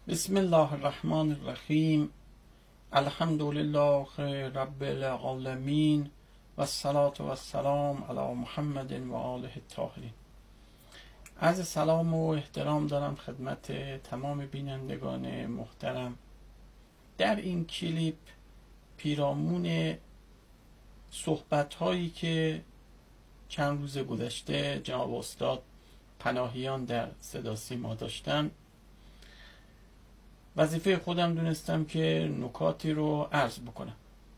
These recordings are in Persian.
بسم الله الرحمن الرحیم. الحمد لله رب العالمین و الصلاة و السلام علی محمد و آله الطاهرین. عرض سلام و احترام دارم خدمت تمام بینندگان محترم. در این کلیپ پیرامون صحبت هایی که چند روز گذشته جناب استاد پناهیان در صدا سیما داشتن، وظیفه خودم دونستم که نکاتی رو عرض بکنم.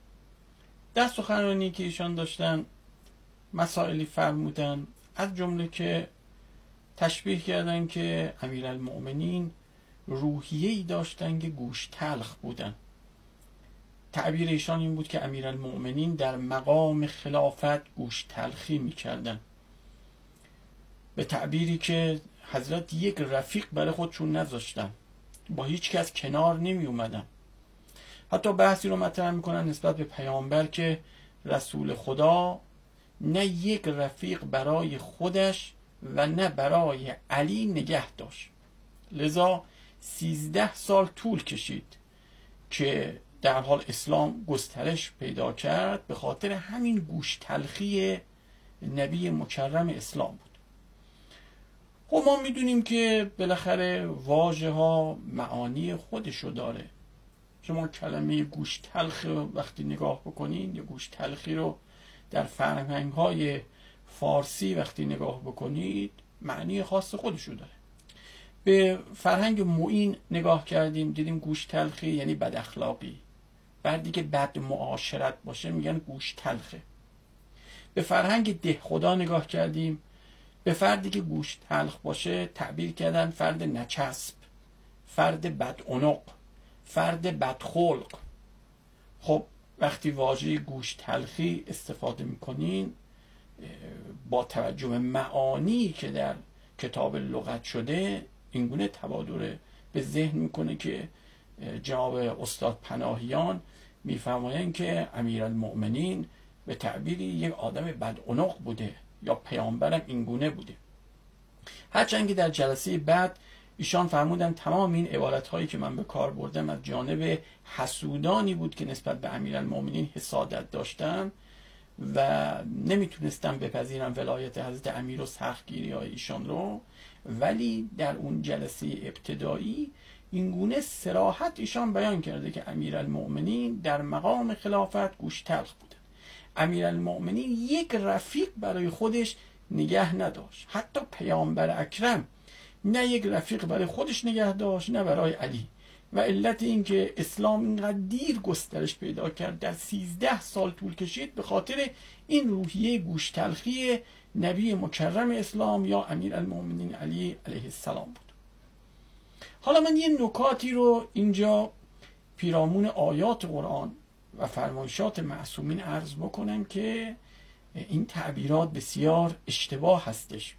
در سخنرانی که ایشان داشتن مسائلی فرمودن، از جمله که تشبیه کردن که امیرالمؤمنین روحیه‌ای داشتن که گوش تلخ بودن. تعبیر ایشان این بود که امیرالمؤمنین در مقام خلافت گوش تلخی می‌کردن، به تعبیری که حضرت یک رفیق برای خودشون نذاشتن، با هیچ کس کنار نمی اومدن. حتی بحثی رو مطرح میکنن نسبت به پیامبر که رسول خدا نه یک رفیق برای خودش و نه برای علی نگه داشت، لذا 13 سال طول کشید که در حال اسلام گسترش پیدا کرد، به خاطر همین گوش تلخی نبی مکرم اسلام بود. خب ما میدونیم که بالاخره واژه ها معانی خودشو داره. شما کلمه گوش تلخ وقتی نگاه بکنین یا گوش تلخی رو در فرهنگ های فارسی وقتی نگاه بکنید معنی خاص خودشو داره. به فرهنگ معین نگاه کردیم، دیدیم گوش تلخی یعنی بد اخلاقی، بعدی که بد معاشرت باشه میگن گوش تلخه. به فرهنگ ده خدا نگاه کردیم، به فردی که گوش تلخ باشه تعبیر کردن فرد نچسب، فرد بدعنق، فرد بدخلق. خب وقتی واژه گوش تلخی استفاده میکنین، با توجه به معانی که در کتاب لغت شده اینگونه تبادر به ذهن میکنه که جناب استاد پناهیان میفرمایند که امیرالمؤمنین به تعبیری یک آدم بدعنق بوده یا پیامبرم اینگونه بوده. هرچند که در جلسه بعد ایشان فرمودن تمام این عبارت هایی که من به کار بردم از جانب حسودانی بود که نسبت به امیرالمؤمنین حسادت داشتن و نمیتونستم بپذیرم ولایت حضرت امیر و سختگیری های ایشان رو، ولی در اون جلسه ابتدایی اینگونه صراحت ایشان بیان کرده که امیرالمؤمنین در مقام خلافت گوش تلخ بوده. امیرالمؤمنین یک رفیق برای خودش نگه نداشت، حتی پیامبر اکرم نه یک رفیق برای خودش نگه داشت نه برای علی. و علت این که اسلام اینقدر دیر گسترش پیدا کرد، در 13 سال طول کشید، به خاطر این روحیه گوش تلخی نبی مکرم اسلام یا امیرالمؤمنین علی علیه السلام بود. حالا من یه نکاتی رو اینجا پیرامون آیات قرآن و فرمایشات معصومین عرض بکنم که این تعبیرات بسیار اشتباه هستش.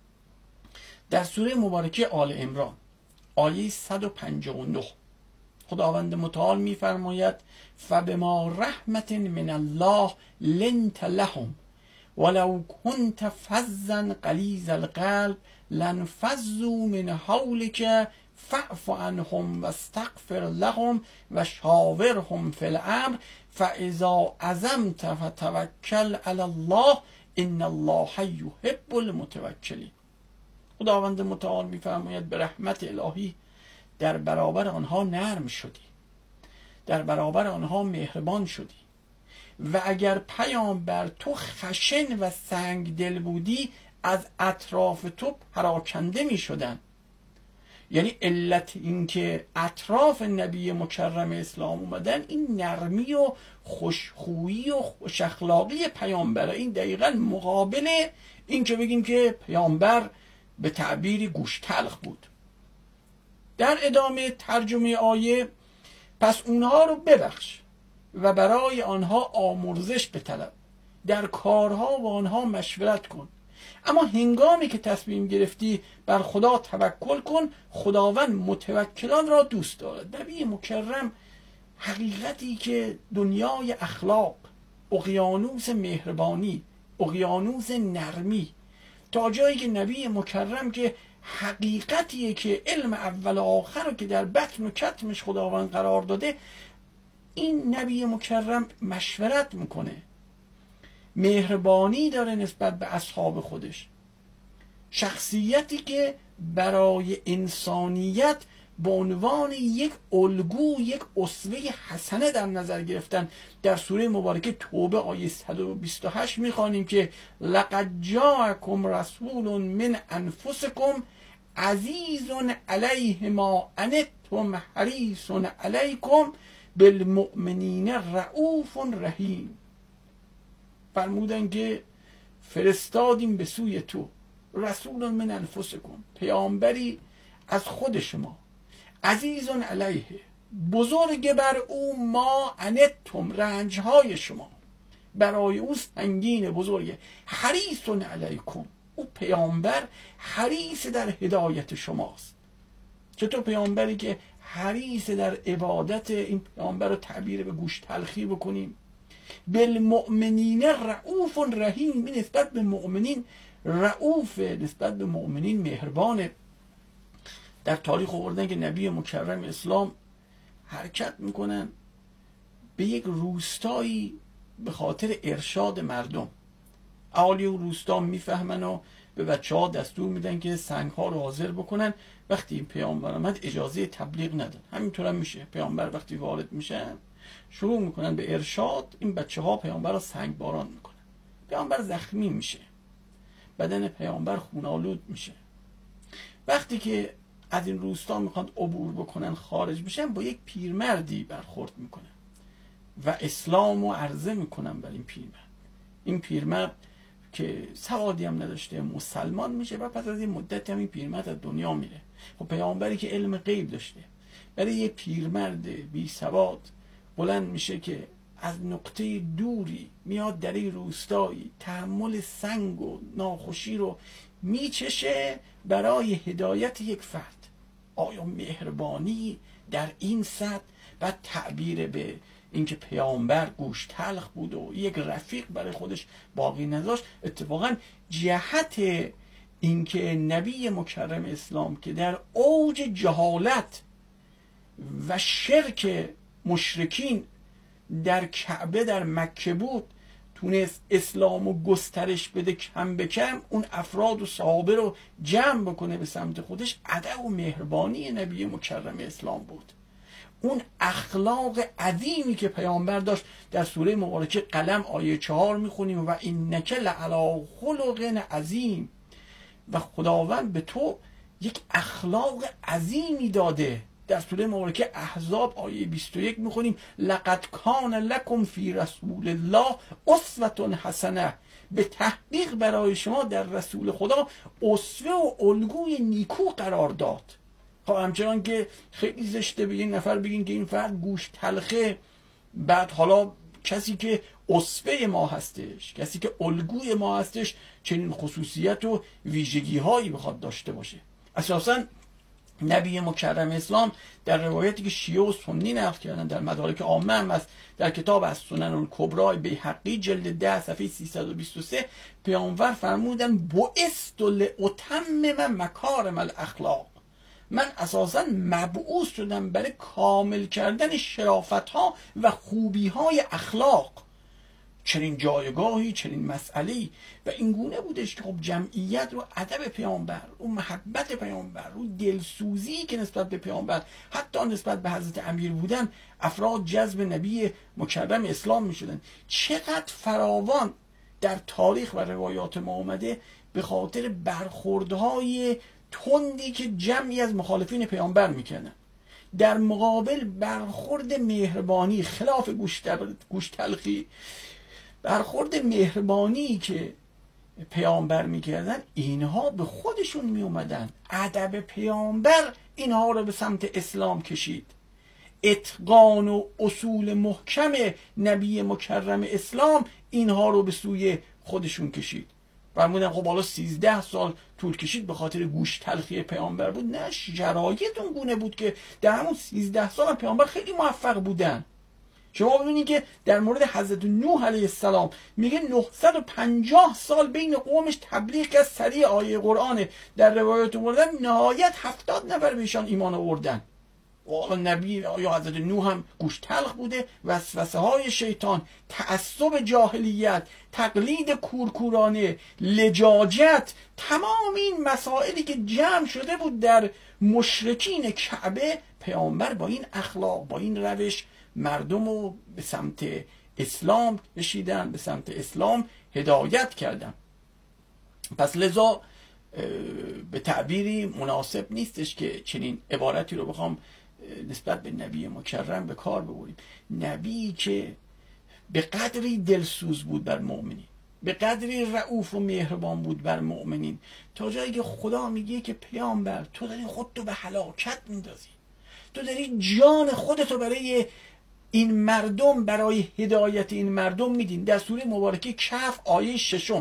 در سوره مبارکه آل عمران آیه 159 خداوند متعال میفرماید فبما رحمت من الله لنت لهم ولو كنت فظا غلیظ القلب لانفضوا من حولك فاعف عنهم واستغفر لهم وشاورهم في الامر فاذا عزمت فتوکل علی الله ان الله یحب المتوکلین. خداوند متعال میفرماید به رحمت الهی در برابر آنها نرم شدی، در برابر آنها مهربان شدی، و اگر پیامبر تو خشن و سنگ دل بودی از اطراف تو پراکنده می شدن. یعنی علت این که اطراف نبی مکرم اسلام اومدن این نرمی و خوشخویی و خوش اخلاقی پیامبر. این دقیقا مقابل این که بگیم که پیامبر به تعبیری گوش تلخ بود. در ادامه ترجمه آیه پس اونها رو ببخش و برای آنها آمرزش بطلب، در کارها با آنها مشورت کن، اما هنگامی که تصمیم گرفتی بر خدا توکل کن، خداوند متوکلان را دوست دارد. نبی مکرم حقیقتی که دنیای اخلاق، اقیانوس مهربانی، اقیانوس نرمی، تا جایی که نبی مکرم که حقیقتیه که علم اول و آخر رو که در بطن و کتمش خداوند قرار داده، این نبی مکرم مشورت میکنه، مهربانی داره نسبت به اصحاب خودش، شخصیتی که برای انسانیت به عنوان یک الگو، یک اسوه حسنه در نظر گرفتن. در سوره مبارکه توبه آیه 128 میخوانیم که لقد جاءکم رسول من انفسکم عزیز علیه ما عنتم حریص علیکم بالمؤمنین رؤوف رحیم. فرمودن که فرستادیم به سوی تو رسول من انفسکم، پیامبری از خود شما، عزیز علیه، بزرگ بر او، ما عنتم، رنجهای شما برای او سنگین بزرگه، حریص علیکم، او پیامبر حریص در هدایت شماست. چطور پیامبری که حریص در عبادت، این پیامبر رو تعبیر به گوش تلخی بکنیم. بالمؤمنین رؤوف رحیم، نسبت به مؤمنین رؤوف، نسبت به مؤمنین مهربانه. در تاریخ آوردن که نبی مکرم اسلام حرکت میکنن به یک روستایی به خاطر ارشاد مردم. اهالی اون روستا میفهمن و به بچه ها دستور میدن که سنگ ها رو حاضر بکنن. وقتی این پیامبر آمد اجازه تبلیغ ندن. همینطور هم میشه، پیامبر وقتی وارد میشن شروع میکنن به ارشاد، این بچه ها پیامبر رو سنگ باران میکنن. پیامبر زخمی میشه، بدن پیامبر خونالود میشه. وقتی که از این روستا میخواد عبور بکنن، خارج بشن، با یک پیرمردی برخورد میکنن و اسلام رو عرضه میکنن بر این پیرمرد. این پیرمرد که سوادی هم نداشته مسلمان میشه و پس از این مدت هم این پیرمرد از دنیا میره. خب پیامبری که علم غیب داشته برای یه پیرمرد بی سواد بلند میشه که از نقطه دوری میاد در این روستایی، تحمل سنگ و ناخوشی رو میچشه برای هدایت یک فرد. آیا مهربانی در این سطح و تعبیر به اینکه پیامبر گوش تلخ بود و یک رفیق برای خودش باقی نذاشت؟ اتفاقا جهت اینکه نبی مکرم اسلام که در اوج جهالت و شرک مشرکین در کعبه در مکه بود، تونست اسلامو گسترش بده کم به کم، اون افراد و صحابه رو جمع بکنه به سمت خودش. ادب و مهربانی نبی مکرم اسلام بود. اون اخلاق عظیمی که پیامبر داشت در سوره مبارکه قلم آیه 4 میخونیم و اینک لعلی خلق عظیم، و خداوند به تو یک اخلاق عظیمی داده. در سوره مبارکه احزاب آیه 21 میخونیم لقد کان لکم فی رسول الله اسوة حسنه، به تحقیق برای شما در رسول خدا اسوه و الگوی نیکو قرار داد. خب همچنان که خیلی زشته به این نفر بگین که این فرد گوش تلخه، بعد حالا کسی که اسوه ما هستش، کسی که الگوی ما هستش، چنین خصوصیت و ویژگی هایی بخواد داشته باشه. اساساً نبی مکرم اسلام در روایتی که شیعه و سنی نقل کردن در مدارک عامه هم است، در کتاب از سنن الکبری بیهقی جلد 10 صفحه 323 پیامبر فرمودن بعثت لاتمم مکارم الاخلاق، من اساسا مبعوث شدم برای کامل کردن شرافت ها و خوبی های اخلاق. چنین جایگاهی، چنین مسئله‌ای و این گونه بودش که خب جمعیت رو ادب پیامبر، رو محبت پیامبر، رو دلسوزی که نسبت به پیامبر، حتی نسبت به حضرت امیر بودن، افراد جذب نبی مکرم اسلام می شدن. چقدر فراوان در تاریخ و روایات ما اومده به خاطر برخوردهای تندی که جمعی از مخالفین پیامبر میکنن. در مقابل برخورد مهربانی، خلاف گوش تلخی، برخورد مهربانی که پیامبر میکردن، اینها به خودشون میومدن. ادب پیامبر اینها رو به سمت اسلام کشید. اتقان و اصول محکم نبی مکرم اسلام اینها رو به سوی خودشون کشید. فرمودن خب حالا 13 سال طول کشید به خاطر گوش تلخی پیامبر بود؟ نه، شرایط اون گونه بود که در همون 13 سال پیامبر خیلی موفق بودن. شما ببینید که در مورد حضرت نوح علیه السلام میگه 950 سال بین قومش تبلیغ کرد، سریع آیه قرآن در روایات آوردن نهایت 70 نفر به ایشان ایمان آوردن. و نبی یا حضرت نوح هم گوش تلخ بوده، وسوسه های شیطان، تعصب جاهلیت، تقلید کورکورانه، لجاجت، تمام این مسائلی که جمع شده بود در مشرکین کعبه، پیامبر با این اخلاق، با این روش مردم رو به سمت اسلام کشیدن، به سمت اسلام هدایت کردن. پس لذا به تعبیری مناسب نیستش که چنین عبارتی رو بخوام نسبت به نبی مکرم به کار ببریم. نبی که به قدری دلسوز بود بر مؤمنین، به قدری رؤوف و مهربان بود بر مؤمنین، تا جایی که خدا میگه که پیامبر تو داری خودتو به هلاکت میندازی، تو داری جان خودتو برای این مردم، برای هدایت این مردم میدین. در سوره مبارکه کهف آیه 6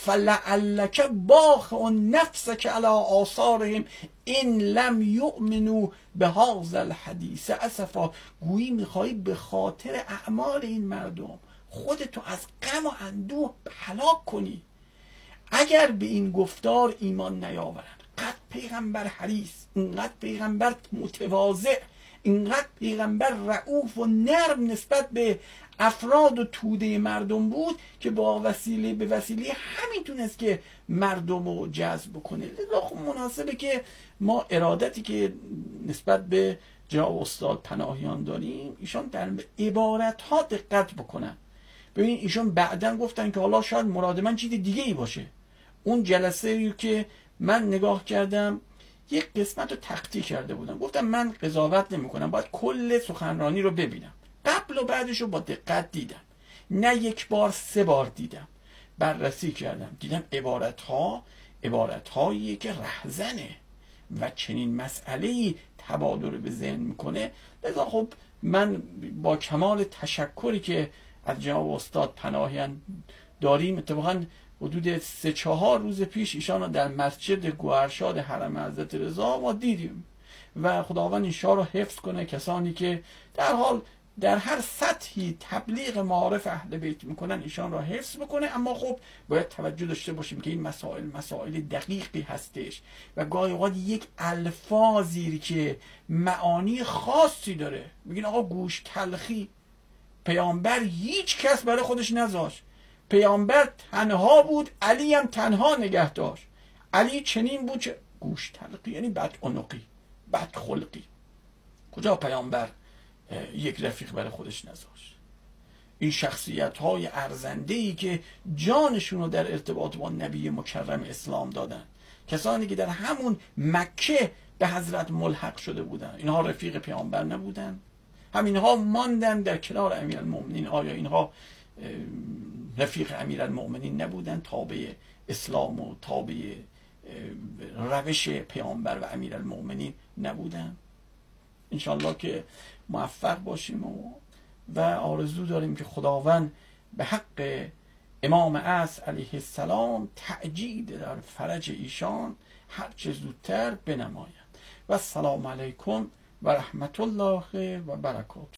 فلعلک باخع نفسک علی آثارهم ان لم یؤمنوا بهذا الحدیث اسفا. گویی میخوایی به خاطر اعمال این مردم خودتو از غم و اندوه هلاک کنی اگر به این گفتار ایمان نیاورن. قد پیغمبر حریص، اینقدر پیغمبر متواضع، اینقدر پیغمبر رؤوف و نرم نسبت به افراد و توده مردم بود که به وسیله همین تونست که مردم رو جذب کنه. لذا خب مناسبه که ما ارادتی که نسبت به جناب استاد پناهیان داریم، ایشان در عبارت ها دقت بکنن. ببین ایشان بعدن گفتن که حالا شاید مراد من چیز دیگه ای باشه. اون جلسه که من نگاه کردم یک قسمت رو تخطی کرده بودم، گفتم من قضاوت نمی کنم، باید کل سخنرانی رو ببینم، قبل و بعدش رو با دقت دیدم، نه یک بار 3 بار دیدم، بررسی کردم، دیدم عبارت هایی که رهزنه و چنین مسئله‌ای تبادر به ذهن میکنه. لذا خب من با کمال تشکری که از جناب استاد پناهیان داریم، اتفاقا حدود 3-4 روز پیش ایشان رو در مسجد گوهرشاد حرم حضرت رضا ما دیدیم و خداوند ایشان رو حفظ کنه. کسانی که در هر سطحی تبلیغ معارف اهل بیت میکنن ایشان را حفظ بکنه. اما خب باید توجه داشته باشیم که این مسائل دقیقی هستش و گاهی اوقات یک الفاظی که معانی خاصی داره. میگین آقا گوش تلخی، پیامبر هیچ کس برای خودش نذاشت، پیامبر تنها بود، علی هم تنها نگه داشت. علی چنین بود که گوش تلخی یعنی بدعنقی، بدخلقی. کجا پیامبر یک رفیق برای خودش نذاشت؟ این شخصیت های ارزنده‌ای که جانشون رو در ارتباط با نبی مکرم اسلام دادن، کسانی که در همون مکه به حضرت ملحق شده بودن، اینها رفیق پیامبر نبودن؟ همینها ماندن در کنار امیرالمؤمنین. آیا اینها رفیق امیرالمؤمنین نبودن؟ تابع اسلام و تابع روش پیامبر و امیرالمؤمنین نبودن؟ انشالله که موفق باشیم و آرزو داریم که خداوند به حق امام عصر علیه السلام تعجیل در فرج ایشان هرچه زودتر بنماید. و السلام علیکم و رحمت الله و برکاته.